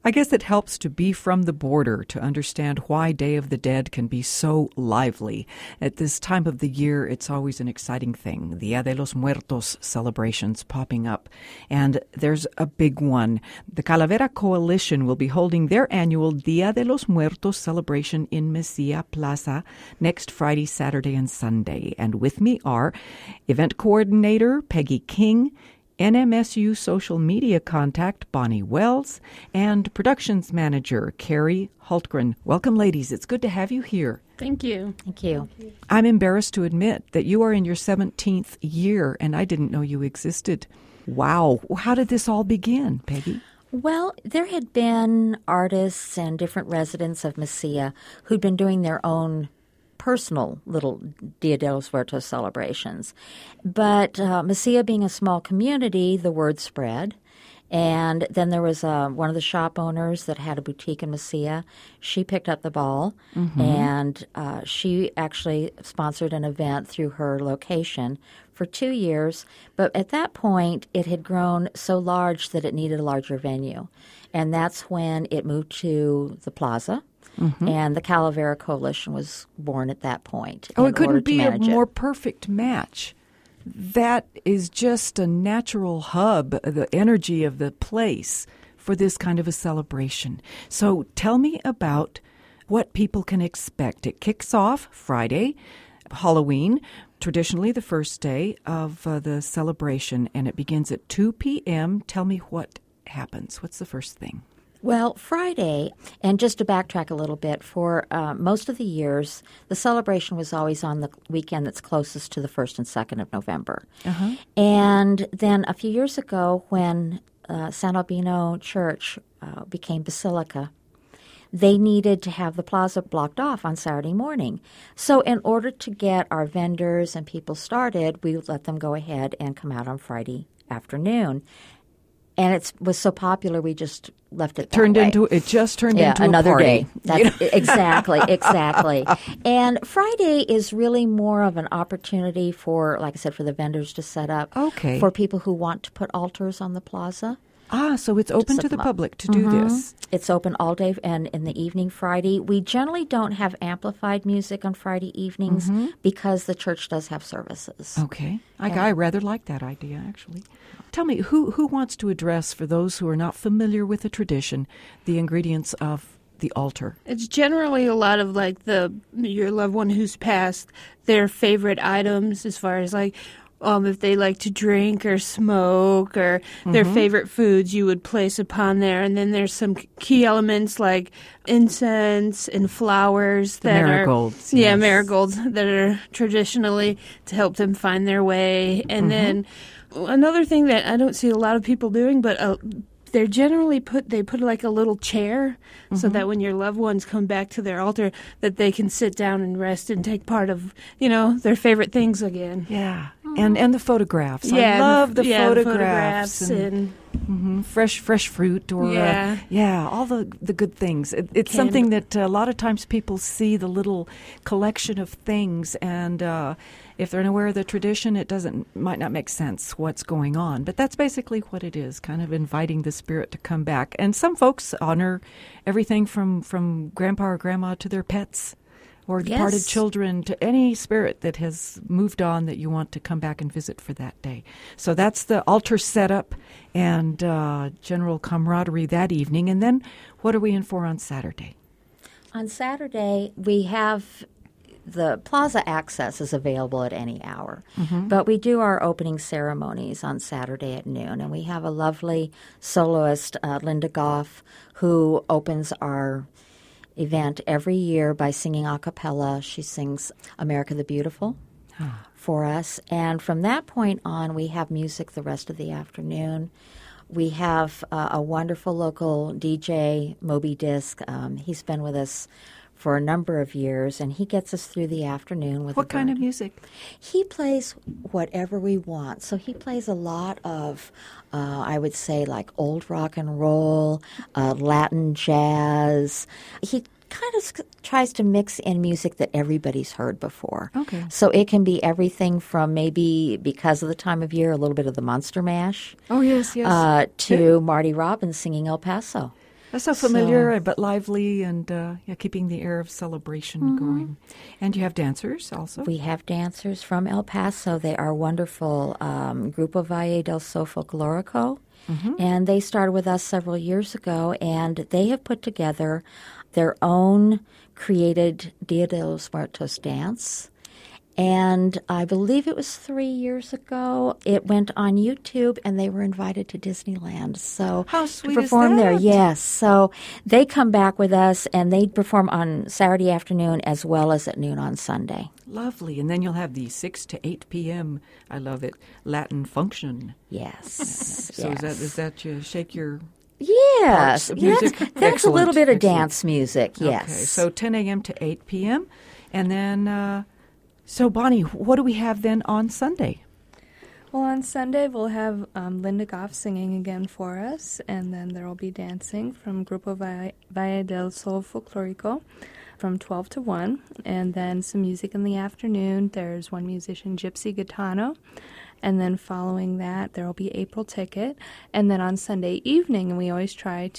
I guess it helps to be from the border to understand why Day of the Dead can be so lively. At this time of the year, it's always an exciting thing. Dia de los Muertos celebrations popping up. And there's a big one. The Calavera Coalition will be holding their annual Dia de los Muertos celebration in Mesilla Plaza next Friday, Saturday, and Sunday. And with me are event coordinator Peggy King, NMSU social media contact Bonnie Wells, and productions manager Carrie Hultgren. Welcome, ladies. It's good to have you here. Thank you. Thank you. I'm embarrassed to admit that you are in your 17th year, and I didn't know you existed. Wow. How did this all begin, Peggy? Well, there had been artists and different residents of Mesilla who'd been doing their own personal little Dia de los Muertos celebrations. But Mesilla being a small community, the word spread. And then there was one of the shop owners that had a boutique in Mesilla. She picked up the ball, and she actually sponsored an event through her location for 2 years. But at that point, it had grown so large that it needed a larger venue. And that's when it moved to the plaza. And the Calavera Coalition was born at that point. Oh, it couldn't be a more perfect match. That is just a natural hub, the energy of the place for this kind of a celebration. So tell me about what people can expect. It kicks off Friday, Halloween, traditionally the first day of the celebration, and it begins at 2 p.m. Tell me what happens. What's the first thing? Well, Friday, and just to backtrack a little bit, for most of the years, the celebration was always on the weekend that's closest to the 1st and 2nd of November. And then a few years ago, when San Albino Church became Basilica, they needed to have the plaza blocked off on Saturday morning. So in order to get our vendors and people started, we let them go ahead and come out on Friday afternoon. And it was so popular, we just left it It just turned into another a party. day. That's, exactly. And Friday is really more of an opportunity for, like I said, for the vendors to set up. Okay. For people who want to put altars on the plaza. So it's open to the public to do this. It's open all day and in the evening Friday. We generally don't have amplified music on Friday evenings because the church does have services. Okay. I rather like that idea, actually. Tell me, who wants to address, for those who are not familiar with the tradition, the ingredients of the altar? It's generally a lot of like your loved one who's passed, their favorite items as far as like if they like to drink or smoke or their favorite foods you would place upon there. And then there's some key elements like incense and flowers that marigolds. Yeah, marigolds that are traditionally to help them find their way. And then another thing that I don't see a lot of people doing, but they're generally put like a little chair so that when your loved ones come back to their altar that they can sit down and rest and take part of, their favorite things again. Yeah. And the photographs. I love the photographs and fresh fruit or all the good things. It's something that a lot of times people see the little collection of things, and if they're unaware of the tradition, it might not make sense what's going on. But that's basically what it is, kind of inviting the spirit to come back. And some folks honor everything from grandpa or grandma to their pets, or departed children, to any spirit that has moved on that you want to come back and visit for that day. So that's the altar setup and general camaraderie that evening. And then what are we in for on Saturday? On Saturday, we have the plaza access is available at any hour. But we do our opening ceremonies on Saturday at noon. And we have a lovely soloist, Linda Goff, who opens our event every year by singing a cappella. She sings America the Beautiful for us. And from that point on, we have music the rest of the afternoon. We have a wonderful local DJ, Moby Disc. He's been with us for a number of years, and he gets us through the afternoon with what kind of music? He plays whatever we want. So he plays a lot of, I would say, like old rock and roll, Latin jazz. He kind of tries to mix in music that everybody's heard before. Okay. So it can be everything from maybe, because of the time of year, a little bit of the Monster Mash. Oh, yes. To Marty Robbins singing El Paso. That's so familiar but lively and keeping the air of celebration going. And you have dancers also? We have dancers from El Paso. They are wonderful. Grupo Valle del Sol Folklorico. And they started with us several years ago, and they have put together their own created Dia de los Muertos dance. And I believe it was 3 years ago. It went on YouTube, and they were invited to Disneyland. So how sweet to perform is that? there, yes. So they come back with us, and they perform on Saturday afternoon as well as at noon on Sunday. Lovely. And then you'll have the 6 to 8 p.m., I love it, Latin function. Yes. So is that you shake your... Yes, music? That's a little bit of dance music, yes. Okay, so 10 a.m. to 8 p.m. And then, so Bonnie, what do we have then on Sunday? Well, on Sunday we'll have Linda Goff singing again for us, and then there will be dancing from Grupo Valle del Sol Folklorico from 12 to 1, and then some music in the afternoon. There's one musician, Gypsy Gitano. And then following that, there will be April Ticket. And then on Sunday evening, and we always plan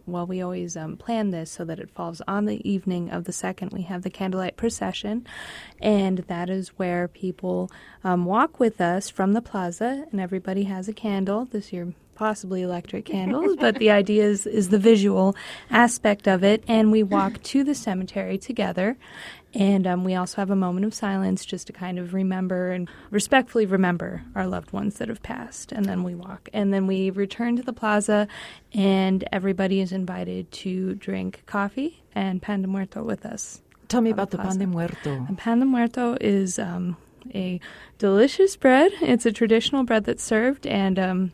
this so that it falls on the evening of the 2nd, we have the Candlelight Procession. And that is where people walk with us from the plaza, and everybody has a candle. This year, possibly electric candles, but the idea is the visual aspect of it. And we walk to the cemetery together. And we also have a moment of silence just to kind of remember and respectfully remember our loved ones that have passed. And then we walk. And then we return to the plaza, and everybody is invited to drink coffee and pan de muerto with us. Tell me about the pan de muerto. And pan de muerto is a delicious bread. It's a traditional bread that's served, and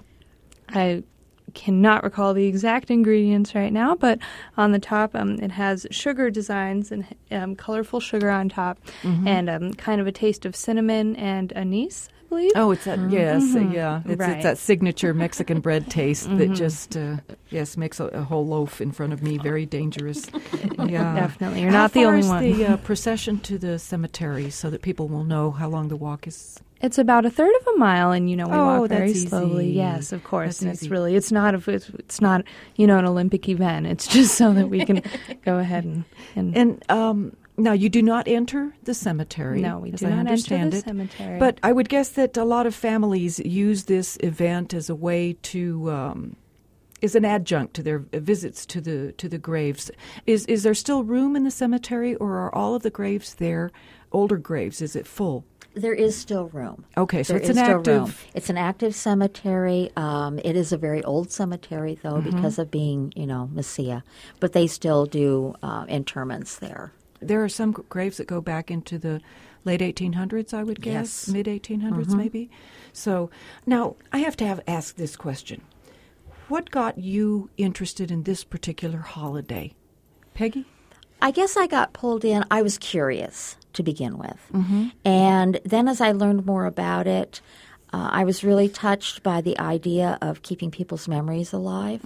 I cannot recall the exact ingredients right now, but on the top it has sugar designs and colorful sugar on top, and kind of a taste of cinnamon and anise, I believe. Oh, it's that, yes, yeah. It's that signature Mexican bread taste that just, makes a whole loaf in front of me very dangerous. Yeah. Definitely. You're not the only one. How far is the procession to the cemetery so that people will know how long the walk is? It's about a third of a mile, and we walk very easy. slowly. Yes, of course. That's and easy. It's not an Olympic event. It's just so that we can go ahead and now you do not enter the cemetery. No, we do not enter the cemetery. But I would guess that a lot of families use this event as a way to is an adjunct to their visits to the graves. Is there still room in the cemetery, or are all of the graves there older graves? Is it full? There is still room. Okay, so there it's an active... It's an active cemetery. It is a very old cemetery, though, because of being, Mesilla. But they still do interments there. There are some graves that go back into the late 1800s, I would guess, mid 1800s maybe. So now I have to ask this question. What got you interested in this particular holiday? Peggy? I guess I got pulled in. I was curious to begin with. And then as I learned more about it, I was really touched by the idea of keeping people's memories alive.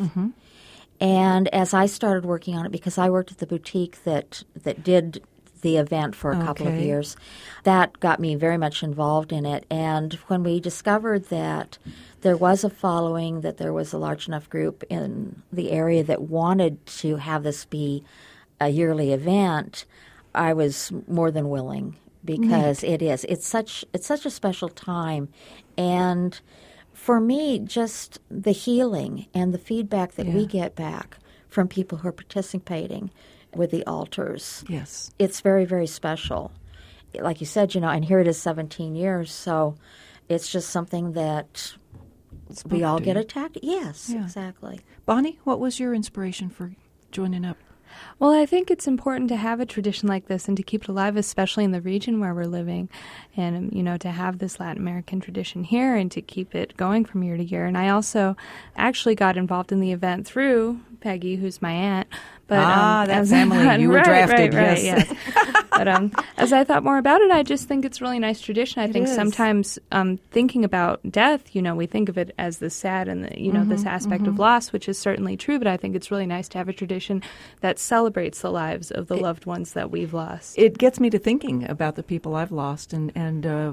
And as I started working on it, because I worked at the boutique that did the event for a couple of years, that got me very much involved in it. And when we discovered that there was a following, that there was a large enough group in the area that wanted to have this be a yearly event, I was more than willing, because it's such a special time. And for me, just the healing and the feedback that we get back from people who are participating with the altars, it's very, very special. Like you said, and here it is 17 years, so it's just something that we all get attacked. Yes, exactly. Bonnie, what was your inspiration for joining up? Well, I think it's important to have a tradition like this and to keep it alive, especially in the region where we're living, and, to have this Latin American tradition here and to keep it going from year to year. And I also actually got involved in the event through Peggy, who's my aunt. But, that family. You were drafted, yes. But as I thought more about it, I just think it's a really nice tradition. I think sometimes thinking about death, we think of it as the sad and, this aspect of loss, which is certainly true. But I think it's really nice to have a tradition that celebrates the lives of the loved ones that we've lost. It gets me to thinking about the people I've lost and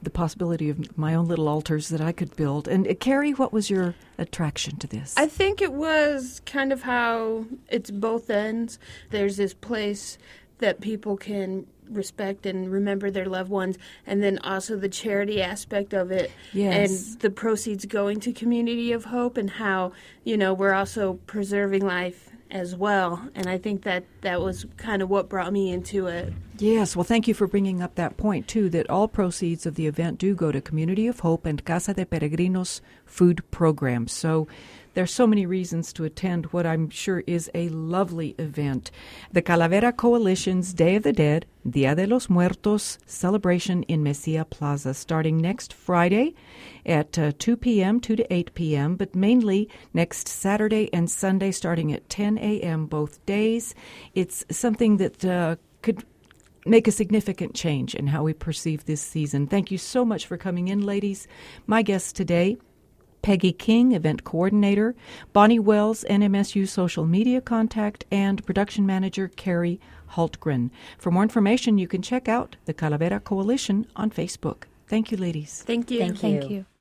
the possibility of my own little altars that I could build. And Carrie, what was your attraction to this? I think it was kind of how it's both ends. There's this place that people can respect and remember their loved ones, and then also the charity aspect of it, and the proceeds going to Community of Hope, and how, we're also preserving life as well. And I think that was kind of what brought me into it. Yes, well, thank you for bringing up that point, too, that all proceeds of the event do go to Community of Hope and Casa de Peregrinos food programs. So there's so many reasons to attend what I'm sure is a lovely event. The Calavera Coalition's Day of the Dead, Dia de los Muertos celebration in Mesilla Plaza, starting next Friday at 2 p.m., 2 to 8 p.m., but mainly next Saturday and Sunday starting at 10 a.m. both days. It's something that could make a significant change in how we perceive this season. Thank you so much for coming in, ladies. My guests today, Peggy King, event coordinator, Bonnie Wells, NMSU social media contact, and production manager Carrie Hultgren. For more information, you can check out the Calavera Coalition on Facebook. Thank you, ladies. Thank you. Thank you.